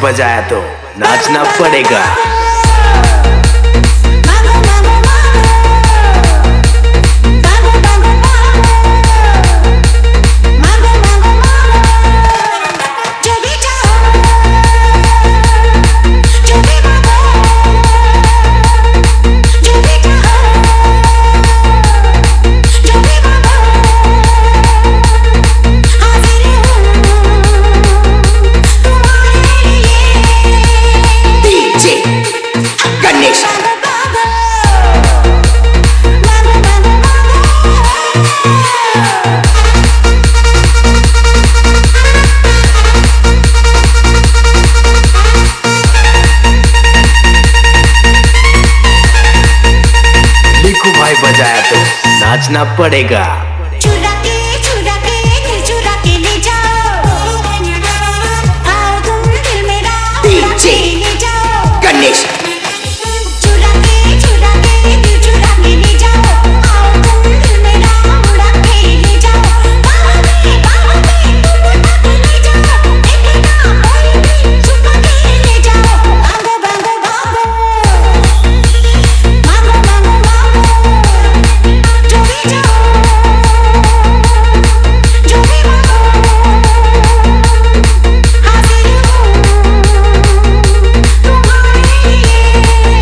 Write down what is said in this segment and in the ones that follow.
बजाया तो नाचना पड़ेगा। बजाया तो नाचना पड़ेगा। चुरा के दिल चुरा के ले जाओ, आओ तुम दिल मेरा उड़ा के ले जाओ। गणेश चुरा के दिल चुरा के ले जाओ, आओ तुम दिल मेरा उड़ा के ले जाओ। बाहों में तुम उठा के ले जाओ, देखना कोई भी छुपा के ले जाओ। भागो भागो भागो, भागो भागो भागो, जो भी जाओ, जो भी मांगो, हाजिर हूँ तुम्हारे लिए।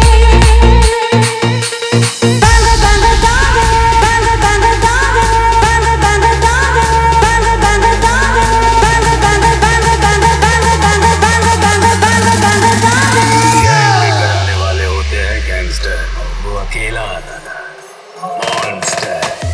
बांगो बांगो दागो, बांगो बांगो दागो, बांगो बांगो दागो, बांगो बांगो दागो, बांगो बांगो बांगो बांगो बांगो बांगो बांगो बांगो बांगो बांगो दागो। करने वाले होते हैं गैंगस्टर, वो अकेला आता था मॉन्स्टर।